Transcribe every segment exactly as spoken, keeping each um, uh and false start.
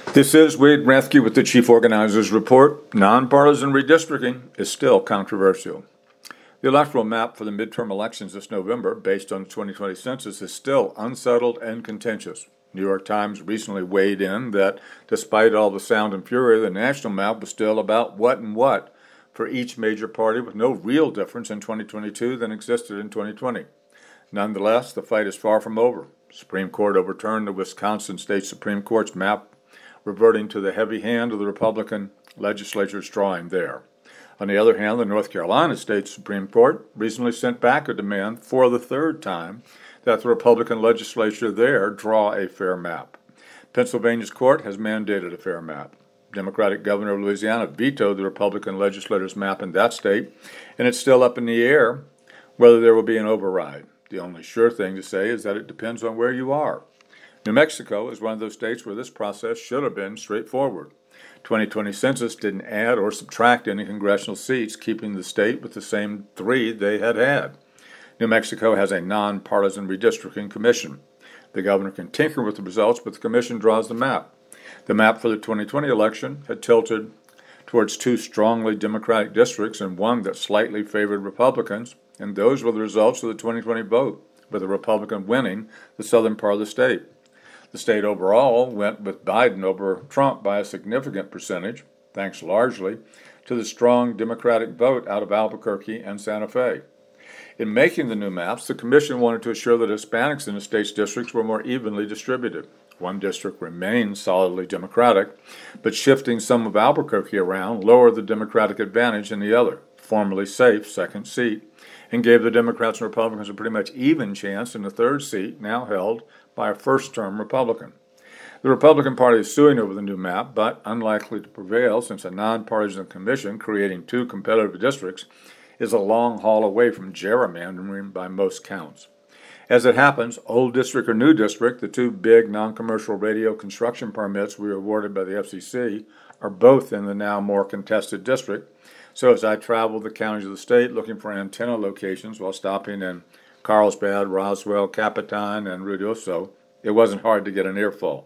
This is Wade Rathke with the Chief Organizer's Report. Nonpartisan redistricting is still controversial. The electoral map for the midterm elections this November, based on the twenty twenty census, is still unsettled and contentious. New York Times recently weighed in that despite all the sound and fury, the national map was still about what and what for each major party, with no real difference in twenty twenty-two than existed in twenty twenty. Nonetheless, the fight is far from over. The Supreme Court overturned the Wisconsin State Supreme Court's map, reverting to the heavy hand of the Republican legislature's drawing there. On the other hand, the North Carolina State Supreme Court recently sent back a demand for the third time that the Republican legislature there draw a fair map. Pennsylvania's court has mandated a fair map. Democratic governor of Louisiana vetoed the Republican legislator's map in that state, and it's still up in the air whether there will be an override. The only sure thing to say is that it depends on where you are. New Mexico is one of those states where this process should have been straightforward. twenty twenty census didn't add or subtract any congressional seats, keeping the state with the same three they had had. New Mexico has a nonpartisan redistricting commission. The governor can tinker with the results, but the commission draws the map. The map for the twenty twenty election had tilted towards two strongly Democratic districts and one that slightly favored Republicans, and those were the results of the twenty twenty vote, with a Republican winning the southern part of the state. The state overall went with Biden over Trump by a significant percentage, thanks largely to the strong Democratic vote out of Albuquerque and Santa Fe. In making the new maps, the commission wanted to assure that Hispanics in the state's districts were more evenly distributed. One district remained solidly Democratic, but shifting some of Albuquerque around lowered the Democratic advantage in the other, formerly safe, second seat, and gave the Democrats and Republicans a pretty much even chance in the third seat, now held by a first-term Republican. The Republican Party is suing over the new map, but unlikely to prevail since a nonpartisan commission creating two competitive districts is a long haul away from gerrymandering by most counts. As it happens, old district or new district, the two big non-commercial radio construction permits we were awarded by the F C C, are both in the now more contested district. So as I traveled the counties of the state looking for antenna locations while stopping in Carlsbad, Roswell, Capitan, and Ruidoso, it wasn't hard to get an earful.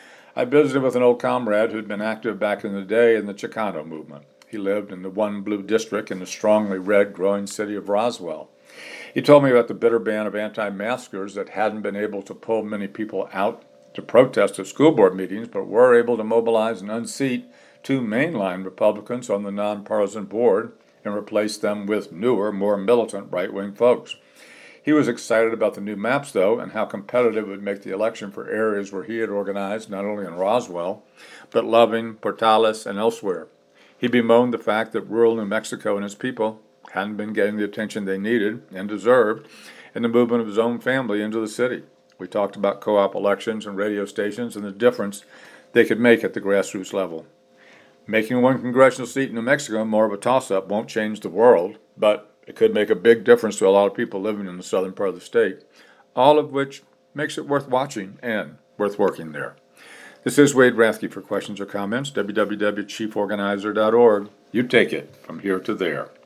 I visited with an old comrade who'd been active back in the day in the Chicano movement. He lived in the one blue district in the strongly red growing city of Roswell. He told me about the bitter band of anti-maskers that hadn't been able to pull many people out to protest at school board meetings, but were able to mobilize and unseat two mainline Republicans on the nonpartisan board and replace them with newer, more militant right-wing folks. He was excited about the new maps, though, and how competitive it would make the election for areas where he had organized, not only in Roswell, but Loving, Portales, and elsewhere. He bemoaned the fact that rural New Mexico and its people hadn't been getting the attention they needed and deserved in the movement of his own family into the city. We talked about co-op elections and radio stations and the difference they could make at the grassroots level. Making one congressional seat in New Mexico more of a toss-up won't change the world, but it could make a big difference to a lot of people living in the southern part of the state, all of which makes it worth watching and worth working there. This is Wade Rathke. For questions or comments, w w w dot chief organizer dot org. You take it from here to there.